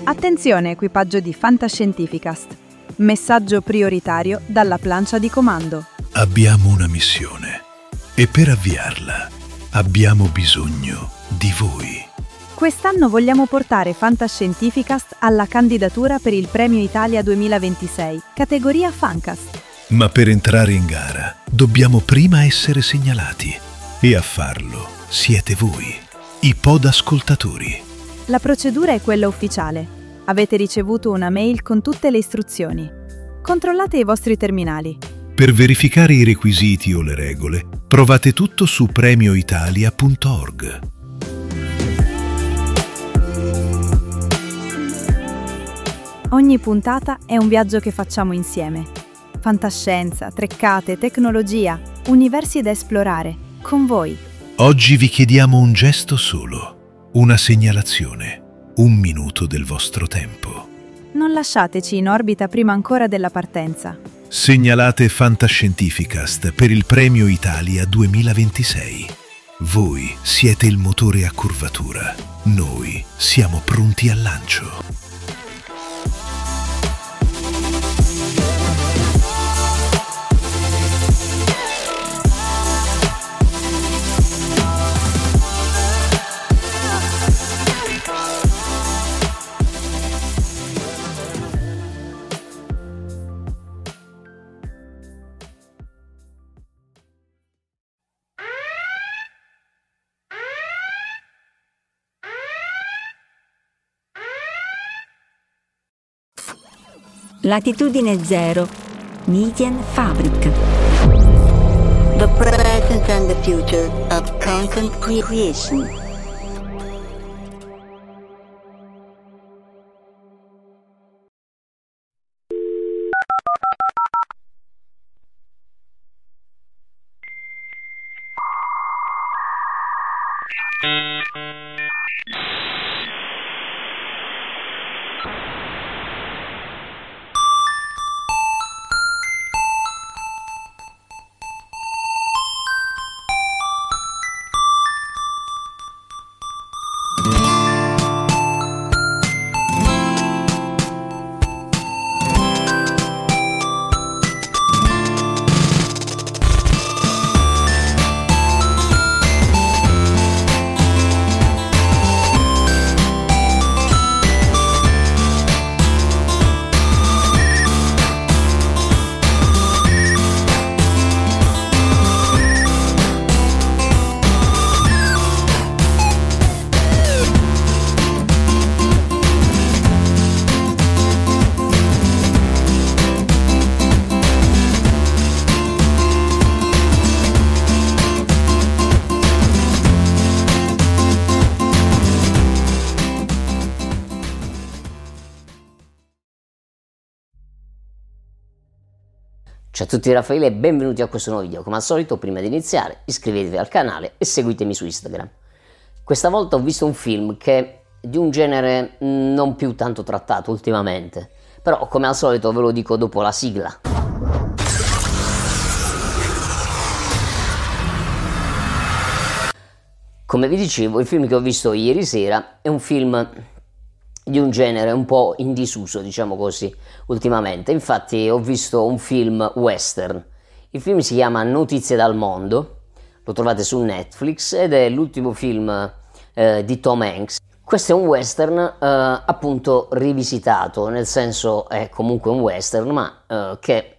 Attenzione equipaggio di Fantascientificast. Messaggio prioritario dalla plancia di comando. Abbiamo una missione e per avviarla abbiamo bisogno di voi. Quest'anno vogliamo portare Fantascientificast alla candidatura per il Premio Italia 2026, categoria Fancast. Ma per entrare in gara dobbiamo prima essere segnalati e a farlo siete voi, i podascoltatori. La procedura è quella ufficiale. Avete ricevuto una mail con tutte le istruzioni. Controllate i vostri terminali. Per verificare i requisiti o le regole, trovate tutto su premioitalia.org. Ogni puntata è un viaggio che facciamo insieme. Fantascienza, treccate, tecnologia, universi da esplorare, con voi. Oggi vi chiediamo un gesto solo, una segnalazione, un minuto del vostro tempo. Non lasciateci in orbita prima ancora della partenza. Segnalate Fantascientificast per il Premio Italia 2026. Voi siete il motore a curvatura. Noi siamo pronti al lancio. Latitudine zero, Medienfabrik. The present and the future of content creation. Ciao a tutti, Raffaele e benvenuti a questo nuovo video. Come al solito, prima di iniziare, iscrivetevi al canale e seguitemi su Instagram. Questa volta ho visto un film che è di un genere non più tanto trattato ultimamente, però come al solito ve lo dico dopo la sigla. Come vi dicevo, il film che ho visto ieri sera è un film di un genere un po' in disuso, diciamo così, ultimamente. Infatti ho visto un film western. Il film si chiama Notizie dal mondo, lo trovate su Netflix ed è l'ultimo film di Tom Hanks. Questo è un western appunto rivisitato, nel senso è comunque un western ma che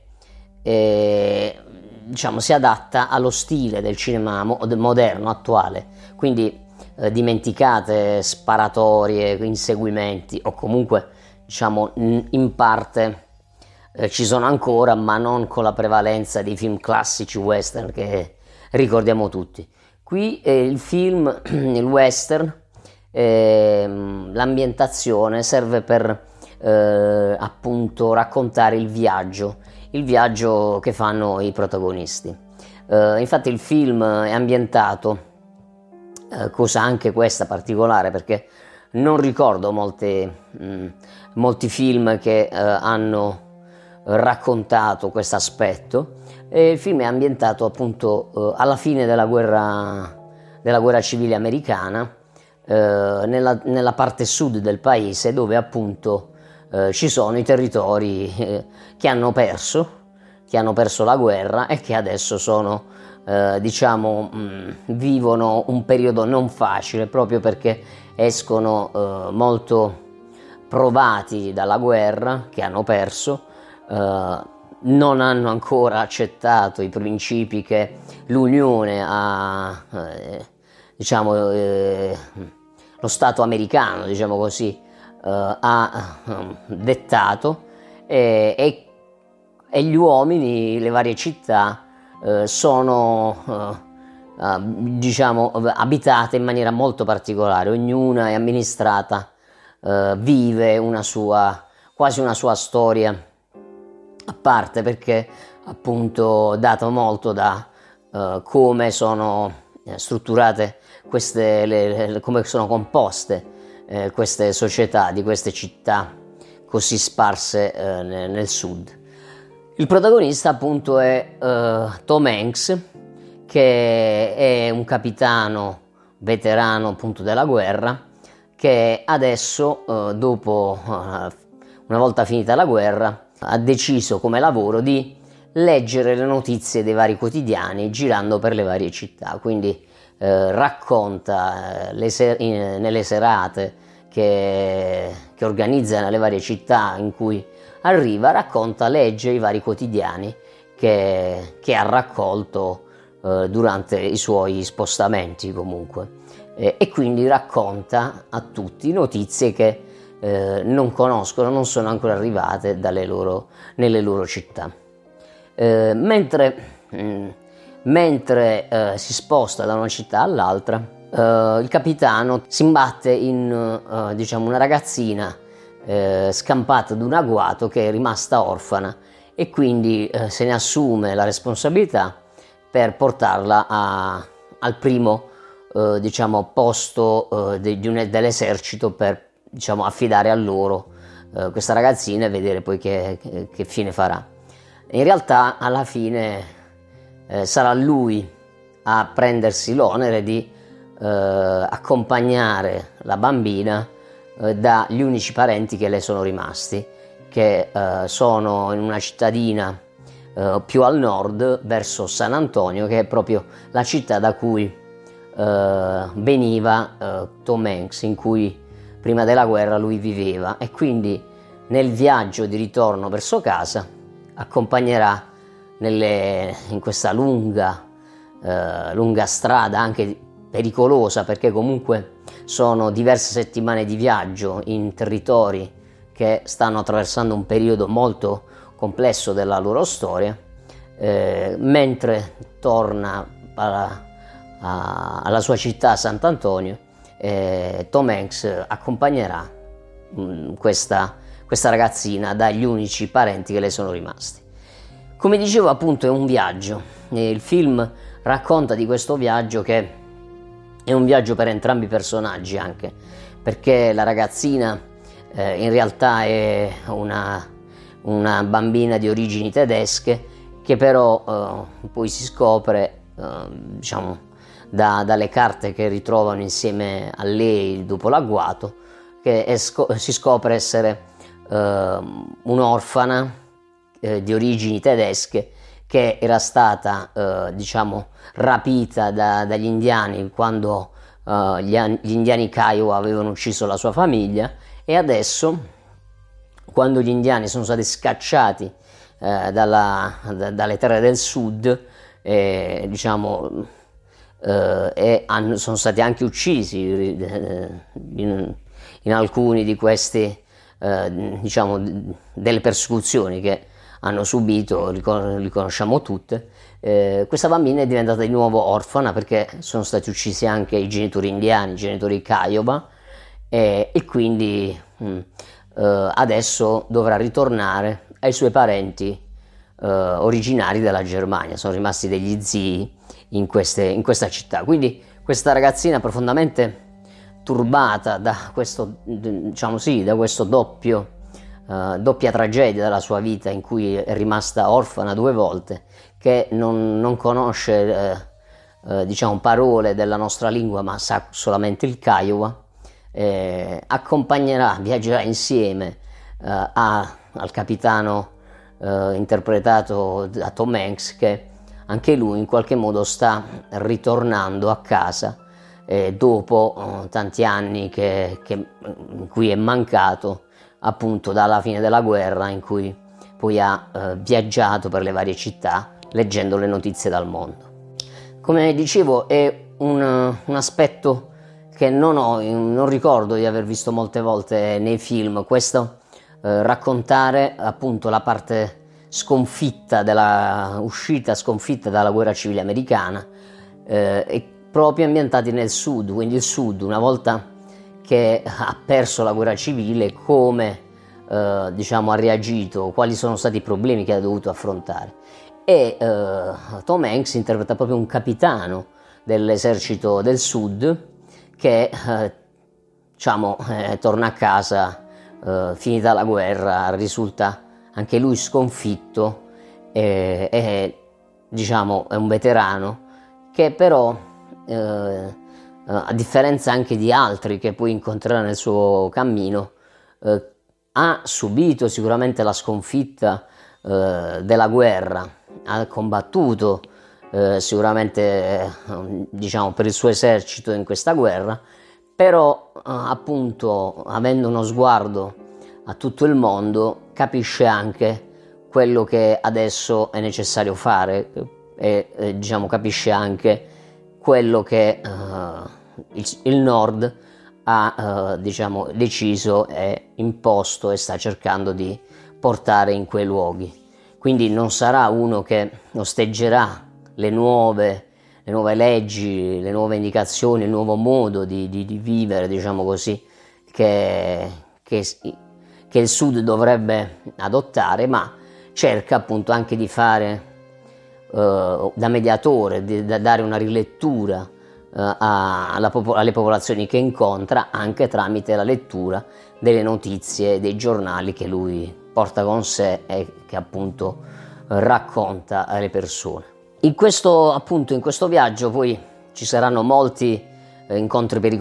diciamo si adatta allo stile del cinema moderno, attuale, quindi dimenticate sparatorie, inseguimenti o comunque diciamo in parte ci sono ancora, ma non con la prevalenza dei film classici western che ricordiamo tutti. Qui il film, il western, l'ambientazione serve per appunto raccontare il viaggio che fanno i protagonisti. Infatti il film è ambientato, cosa anche questa particolare perché non ricordo molti film che hanno raccontato questo aspetto. Il film è ambientato appunto alla fine della guerra civile americana, nella parte sud del paese, dove appunto ci sono i territori che hanno perso la guerra e che adesso sono vivono un periodo non facile, proprio perché escono molto provati dalla guerra che hanno perso, non hanno ancora accettato i principi che l'Unione ha, lo Stato americano, diciamo così, ha dettato, e gli uomini, le varie città sono abitate in maniera molto particolare, ognuna è amministrata, vive quasi una sua storia a parte, perché appunto dato molto da come sono strutturate come sono composte queste società di queste città così sparse nel sud. Il protagonista appunto è Tom Hanks, che è un capitano veterano appunto della guerra, che adesso dopo una volta finita la guerra ha deciso come lavoro di leggere le notizie dei vari quotidiani girando per le varie città, quindi racconta nelle serate che organizza nelle varie città in cui arriva, legge i vari quotidiani che ha raccolto durante i suoi spostamenti comunque, e quindi racconta a tutti notizie che non conoscono, non sono ancora arrivate nelle loro città. Mentre si sposta da una città all'altra, il capitano si imbatte in una ragazzina scampata da un agguato, che è rimasta orfana, e quindi se ne assume la responsabilità per portarla al primo posto dell'esercito, per affidare a loro questa ragazzina e vedere poi che fine farà. In realtà alla fine sarà lui a prendersi l'onere di accompagnare la bambina dagli unici parenti che le sono rimasti, che sono in una cittadina più al nord, verso San Antonio, che è proprio la città da cui veniva Tom Hanks, in cui prima della guerra lui viveva, e quindi nel viaggio di ritorno verso casa accompagnerà in questa lunga strada, anche pericolosa, perché comunque sono diverse settimane di viaggio in territori che stanno attraversando un periodo molto complesso della loro storia. Mentre torna alla sua città Sant'Antonio, Tom Hanks accompagnerà questa ragazzina dagli unici parenti che le sono rimasti. Come dicevo, appunto, è un viaggio. Il film racconta di questo viaggio, che è un viaggio per entrambi i personaggi, anche perché la ragazzina in realtà è una bambina di origini tedesche, che però poi si scopre, dalle carte che ritrovano insieme a lei dopo l'agguato, che si scopre essere un'orfana di origini tedesche, che era stata rapita dagli indiani quando gli indiani Kiowa avevano ucciso la sua famiglia, e adesso, quando gli indiani sono stati scacciati dalle terre del sud, sono stati anche uccisi in alcuni di questi delle persecuzioni che hanno subito, li conosciamo tutte. Questa bambina è diventata di nuovo orfana, perché sono stati uccisi anche i genitori indiani, i genitori Kiowa, e quindi adesso dovrà ritornare ai suoi parenti originari della Germania. Sono rimasti degli zii in questa città. Quindi questa ragazzina, profondamente turbata da questo, doppia tragedia della sua vita, in cui è rimasta orfana 2 volte, che non conosce parole della nostra lingua, ma sa solamente il Kiowa, viaggerà insieme al capitano interpretato da Tom Hanks, che anche lui in qualche modo sta ritornando a casa dopo tanti anni in cui è mancato appunto dalla fine della guerra, in cui poi ha viaggiato per le varie città leggendo le notizie dal mondo. Come dicevo, è un aspetto che non ricordo di aver visto molte volte nei film, questo raccontare appunto la parte sconfitta uscita sconfitta dalla guerra civile americana, e proprio ambientati nel sud, quindi il sud una volta che ha perso la guerra civile come ha reagito, quali sono stati i problemi che ha dovuto affrontare. E Tom Hanks interpreta proprio un capitano dell'esercito del sud che torna a casa finita la guerra, risulta anche lui sconfitto, è un veterano che però a differenza anche di altri che poi incontrerà nel suo cammino, ha subito sicuramente la sconfitta della guerra, ha combattuto sicuramente per il suo esercito in questa guerra, però appunto avendo uno sguardo a tutto il mondo capisce anche quello che adesso è necessario fare e capisce anche quello che il Nord ha deciso e imposto e sta cercando di portare in quei luoghi. Quindi non sarà uno che osteggerà le nuove leggi, le nuove indicazioni, il nuovo modo di vivere, che il Sud dovrebbe adottare, ma cerca appunto anche di fare da mediatore, da dare una rilettura alle popolazioni che incontra, anche tramite la lettura delle notizie, dei giornali che lui porta con sé e che appunto racconta alle persone. In questo viaggio poi ci saranno molti incontri pericolosi.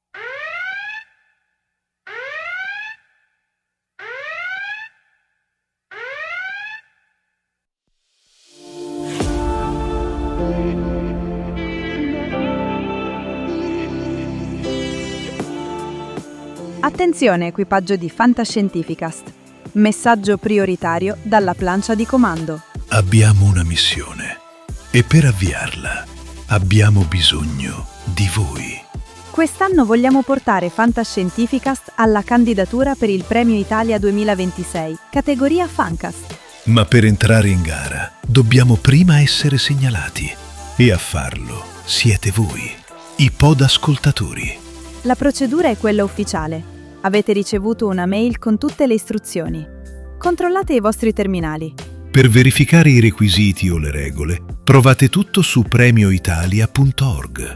Attenzione, equipaggio di Fantascientificast. Messaggio prioritario dalla plancia di comando. Abbiamo una missione e per avviarla abbiamo bisogno di voi. Quest'anno vogliamo portare Fantascientificast alla candidatura per il Premio Italia 2026, categoria Fancast. Ma per entrare in gara dobbiamo prima essere segnalati e a farlo siete voi, i podascoltatori. La procedura è quella ufficiale. Avete ricevuto una mail con tutte le istruzioni. Controllate i vostri terminali. Per verificare i requisiti o le regole, trovate tutto su premioitalia.org.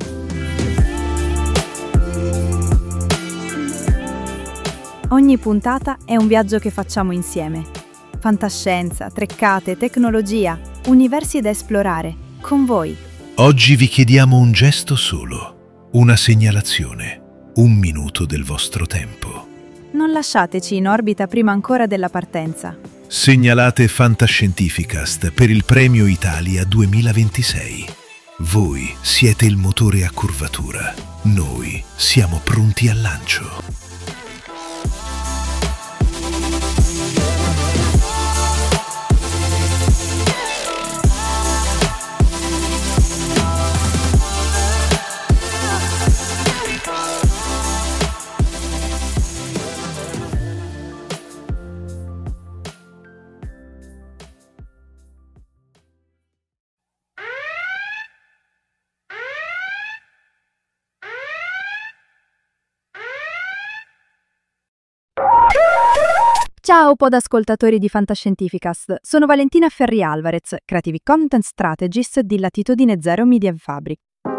Ogni puntata è un viaggio che facciamo insieme. Fantascienza, treccate, tecnologia, universi da esplorare, con voi. Oggi vi chiediamo un gesto solo, una segnalazione, un minuto del vostro tempo. Non lasciateci in orbita prima ancora della partenza. Segnalate Fantascientificast per il Premio Italia 2026. Voi siete il motore a curvatura. Noi siamo pronti al lancio. Ciao podascoltatori di Fantascientificast, sono Valentina Ferri Alvarez, Creative Content Strategist di Latitudine Zero Media Fabric.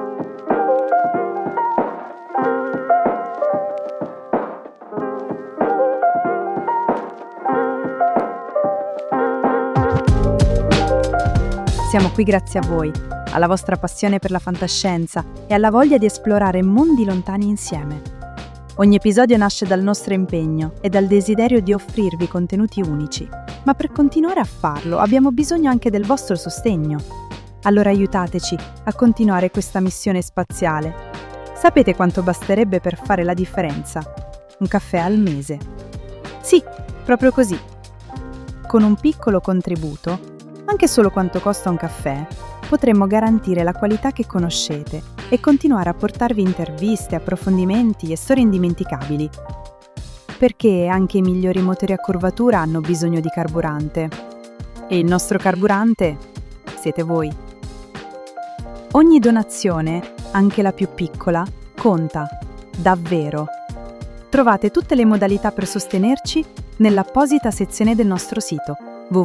Siamo qui grazie a voi, alla vostra passione per la fantascienza e alla voglia di esplorare mondi lontani insieme. Ogni episodio nasce dal nostro impegno e dal desiderio di offrirvi contenuti unici, ma per continuare a farlo abbiamo bisogno anche del vostro sostegno. Allora aiutateci a continuare questa missione spaziale. Sapete quanto basterebbe per fare la differenza? Un caffè al mese. Sì, proprio così. Con un piccolo contributo, anche solo quanto costa un caffè, potremmo garantire la qualità che conoscete e continuare a portarvi interviste, approfondimenti e storie indimenticabili. Perché anche i migliori motori a curvatura hanno bisogno di carburante. E il nostro carburante siete voi. Ogni donazione, anche la più piccola, conta, davvero. Trovate tutte le modalità per sostenerci nell'apposita sezione del nostro sito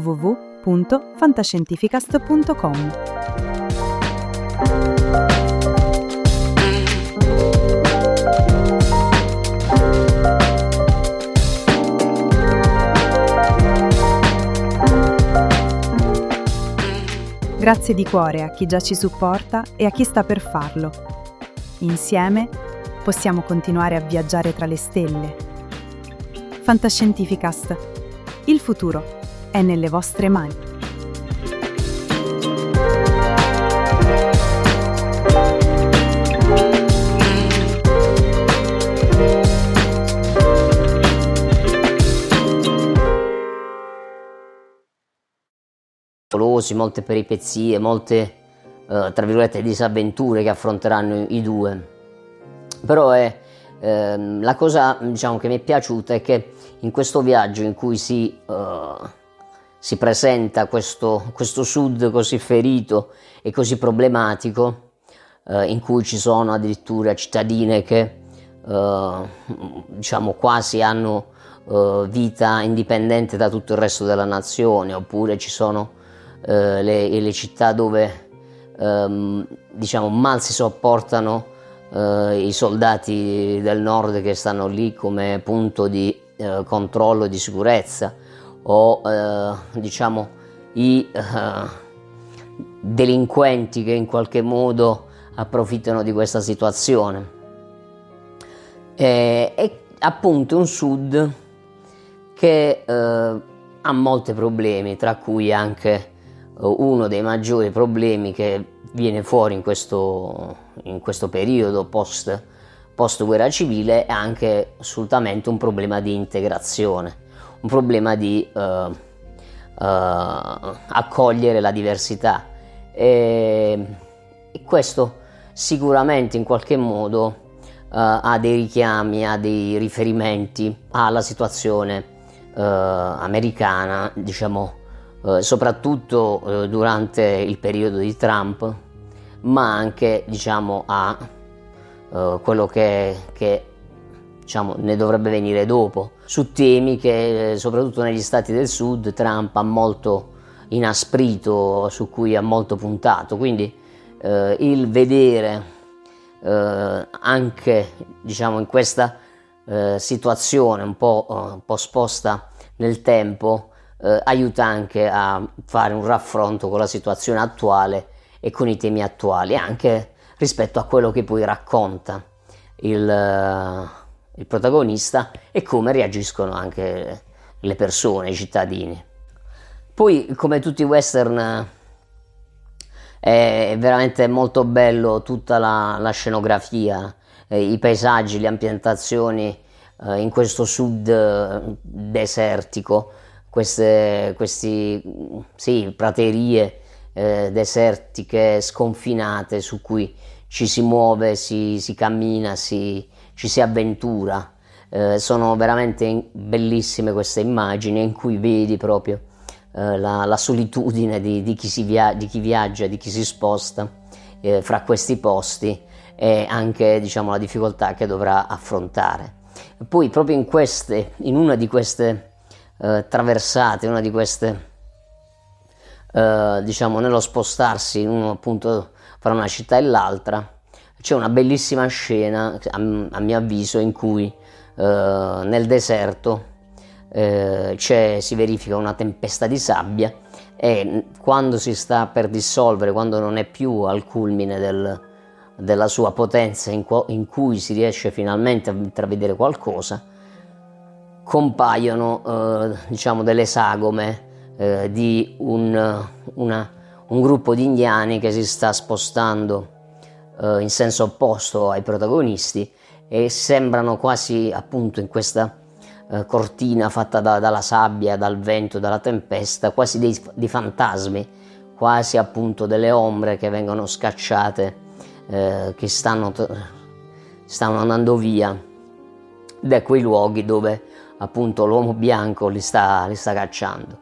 www.fantascientificast.com. Grazie di cuore a chi già ci supporta e a chi sta per farlo. Insieme possiamo continuare a viaggiare tra le stelle. Fantascientificast. Il futuro è nelle vostre mani. Molte peripezie, molte tra virgolette disavventure che affronteranno i due. Però la cosa, diciamo, che mi è piaciuta è che in questo viaggio in cui si presenta questo sud così ferito e così problematico, in cui ci sono addirittura cittadine che diciamo quasi hanno vita indipendente da tutto il resto della nazione, oppure ci sono le città dove diciamo mal si sopportano i soldati del nord che stanno lì come punto di controllo e di sicurezza, o diciamo i delinquenti che in qualche modo approfittano di questa situazione. È appunto un sud che ha molti problemi, tra cui anche uno dei maggiori problemi che viene fuori in questo periodo post guerra civile è anche assolutamente un problema di integrazione, un problema di accogliere la diversità, e questo sicuramente in qualche modo ha dei richiami, ha dei riferimenti alla situazione americana, diciamo, soprattutto durante il periodo di Trump, ma anche, diciamo, a quello che diciamo ne dovrebbe venire dopo, su temi che soprattutto negli stati del sud Trump ha molto inasprito, su cui ha molto puntato. Quindi il vedere anche, diciamo, in questa situazione un po' sposta nel tempo, aiuta anche a fare un raffronto con la situazione attuale e con i temi attuali, anche rispetto a quello che poi racconta il protagonista e come reagiscono anche le persone, i cittadini. Poi, come tutti i western, è veramente molto bello tutta la scenografia, i paesaggi, le ambientazioni in questo sud desertico, queste praterie desertiche sconfinate su cui ci si muove, si cammina, ci si avventura. Sono veramente bellissime queste immagini in cui vedi proprio la solitudine di chi viaggia, di chi si sposta fra questi posti, e anche, diciamo, la difficoltà che dovrà affrontare. Poi proprio in una di queste traversate, una di queste diciamo nello spostarsi appunto fra una città e l'altra, c'è una bellissima scena, a mio avviso, in cui nel deserto si verifica una tempesta di sabbia, e quando si sta per dissolvere, quando non è più al culmine della sua potenza in cui si riesce finalmente a intravedere qualcosa, compaiono diciamo delle sagome di un gruppo di indiani che si sta spostando in senso opposto ai protagonisti e sembrano quasi appunto in questa cortina fatta dalla sabbia, dal vento, dalla tempesta, quasi dei fantasmi, quasi appunto delle ombre che vengono scacciate, che stanno andando via da quei luoghi dove appunto l'uomo bianco li sta cacciando.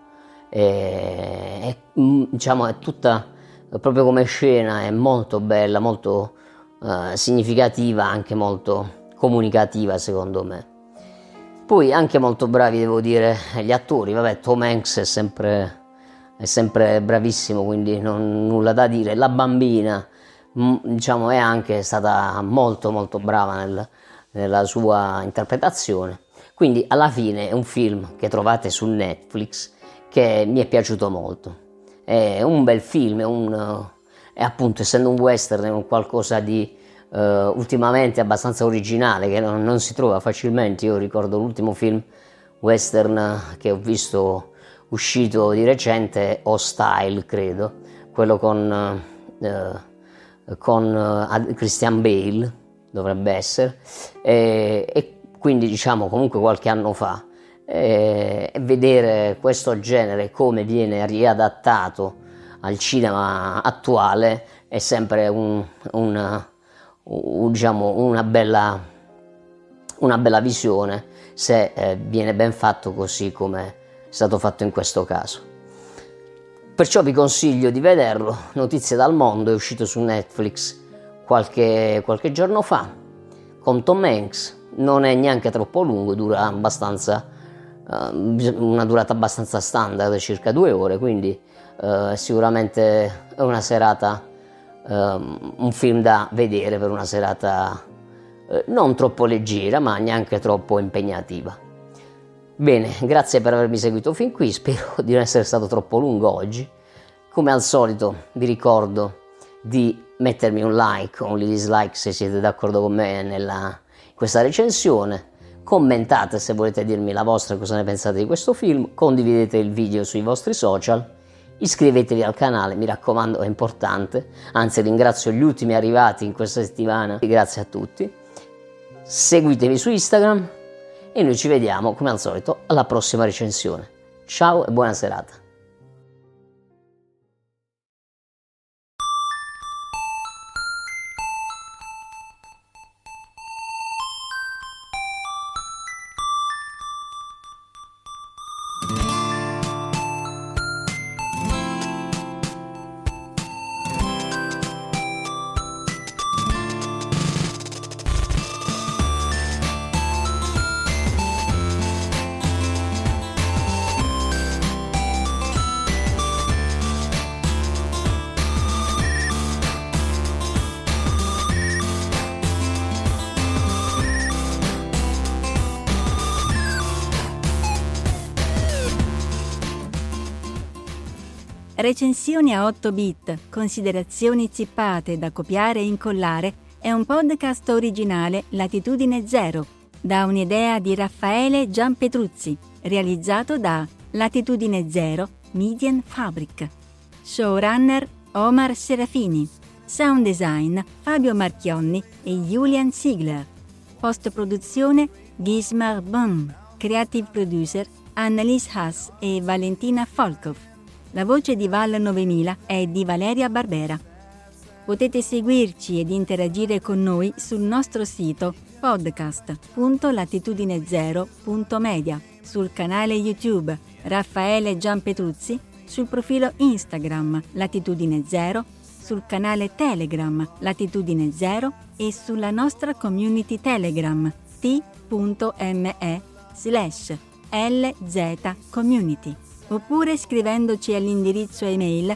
Diciamo è tutta proprio come scena, è molto bella, molto significativa, anche molto comunicativa secondo me. Poi anche molto bravi, devo dire, gli attori. Vabbè, Tom Hanks è sempre bravissimo, quindi nulla da dire. La bambina diciamo è anche stata molto molto brava nella sua interpretazione. Quindi alla fine è un film che trovate su Netflix che mi è piaciuto molto. È un bel film, è appunto, essendo un western, è un qualcosa di ultimamente abbastanza originale, che non si trova facilmente. Io ricordo l'ultimo film western che ho visto uscito di recente, Hostile credo, quello con Christian Bale dovrebbe essere, e quindi diciamo comunque qualche anno fa, e vedere questo genere come viene riadattato al cinema attuale è sempre diciamo una bella visione, se viene ben fatto così come è stato fatto in questo caso. Perciò vi consiglio di vederlo. Notizie dal mondo è uscito su Netflix qualche giorno fa, con Tom Hanks. Non è neanche troppo lungo, dura abbastanza, una durata abbastanza standard, circa 2 ore, quindi sicuramente è una serata, un film da vedere per una serata non troppo leggera ma neanche troppo impegnativa. Bene, grazie per avermi seguito fin qui, spero di non essere stato troppo lungo oggi. Come al solito vi ricordo di mettermi un like o un dislike se siete d'accordo con me in questa recensione, commentate se volete dirmi la vostra, cosa ne pensate di questo film, condividete il video sui vostri social, iscrivetevi al canale, mi raccomando, è importante, anzi ringrazio gli ultimi arrivati in questa settimana, grazie a tutti, seguitemi su Instagram e noi ci vediamo come al solito alla prossima recensione. Ciao e buona serata. Recensioni a 8 bit, considerazioni zippate da copiare e incollare è un podcast originale Latitudine Zero, da un'idea di Raffaele Giampetruzzi, realizzato da Latitudine Zero Media Fabric. Showrunner Omar Serafini. Sound design Fabio Marchionni e Julian Ziegler. Post-produzione Gismar Bum. Creative producer Annalise Haas e Valentina Folkov. La voce di Val 9000 è di Valeria Barbera. Potete seguirci ed interagire con noi sul nostro sito podcast.latitudinezero.media, sul canale YouTube Raffaele Giampetruzzi, sul profilo Instagram Latitudine Zero, sul canale Telegram Latitudine Zero e sulla nostra community Telegram t.me/LZCommunity. Oppure scrivendoci all'indirizzo email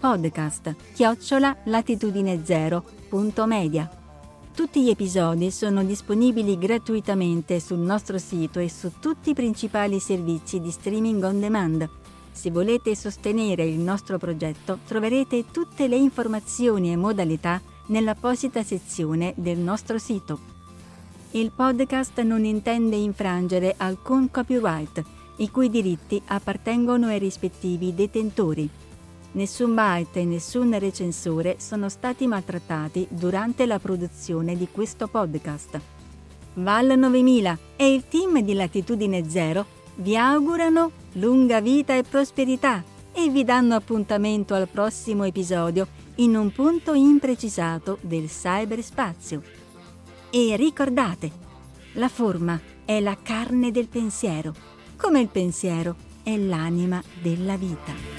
podcast@latitudinezero.media. Tutti gli episodi sono disponibili gratuitamente sul nostro sito e su tutti i principali servizi di streaming on demand. Se volete sostenere il nostro progetto, troverete tutte le informazioni e modalità nell'apposita sezione del nostro sito. Il podcast non intende infrangere alcun copyright, i cui diritti appartengono ai rispettivi detentori. Nessun byte e nessun recensore sono stati maltrattati durante la produzione di questo podcast. Val 9000 e il team di Latitudine Zero vi augurano lunga vita e prosperità e vi danno appuntamento al prossimo episodio in un punto imprecisato del cyberspazio. E ricordate, la forma è la carne del pensiero, come il pensiero è l'anima della vita.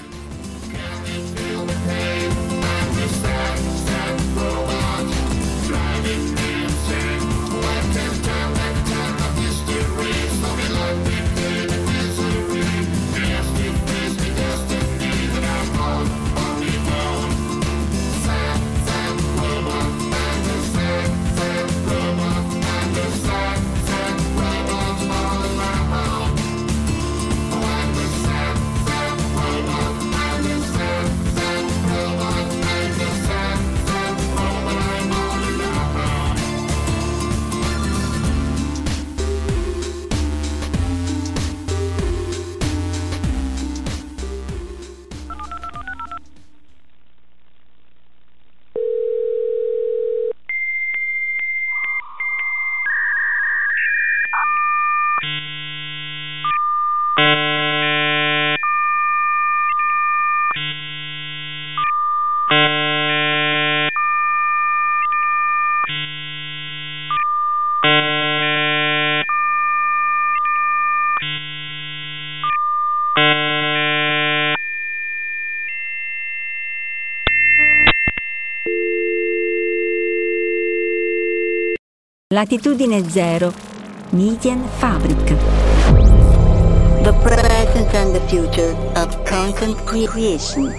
Latitudine Zero, Medienfabrik. The present and the future of content creation.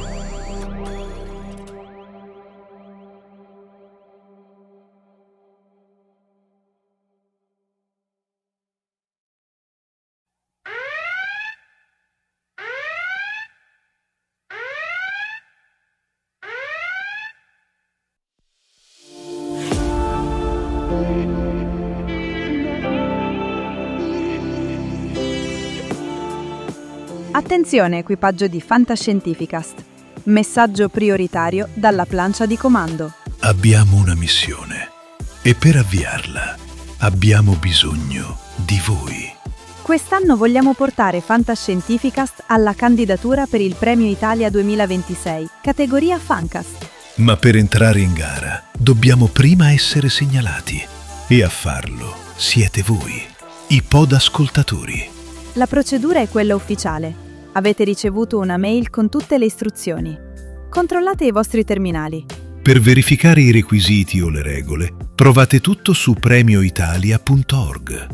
Attenzione equipaggio di Fantascientificast. Messaggio prioritario dalla plancia di comando. Abbiamo una missione e per avviarla abbiamo bisogno di voi. Quest'anno vogliamo portare Fantascientificast alla candidatura per il Premio Italia 2026, categoria Fancast. Ma per entrare in gara dobbiamo prima essere segnalati e a farlo siete voi, i podascoltatori. La procedura è quella ufficiale. Avete ricevuto una mail con tutte le istruzioni. Controllate i vostri terminali. Per verificare i requisiti o le regole, trovate tutto su premioitalia.org.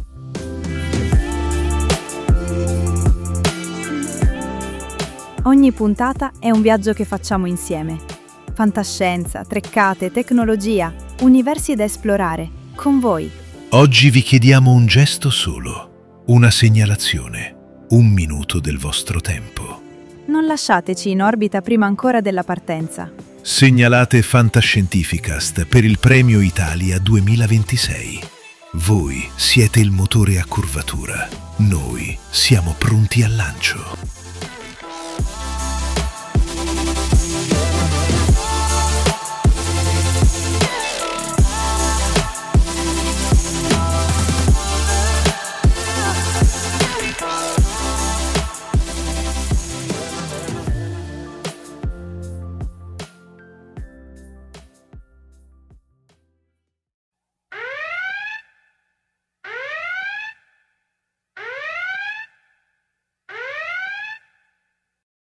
Ogni puntata è un viaggio che facciamo insieme. Fantascienza, treccate, tecnologia, universi da esplorare, con voi. Oggi vi chiediamo un gesto solo, una segnalazione, un minuto del vostro tempo. Non lasciateci in orbita prima ancora della partenza. Segnalate Fantascientificast per il Premio Italia 2026. Voi siete il motore a curvatura. Noi siamo pronti al lancio.